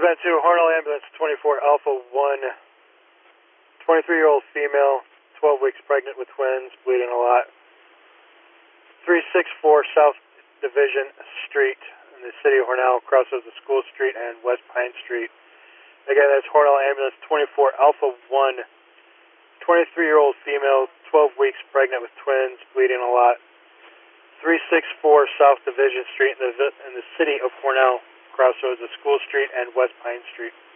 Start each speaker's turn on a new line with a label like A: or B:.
A: Event 2, Hornell Ambulance 24 Alpha 1, 23-year-old female, 12 weeks pregnant with twins, bleeding a lot. 364 South Division Street in the city of Hornell, crosses the School Street and West Pine Street. Again, that's Hornell Ambulance 24 Alpha 1, 23-year-old female, 12 weeks pregnant with twins, bleeding a lot. 364 South Division Street in the city of Hornell, crossroads of School Street and West Pine Street.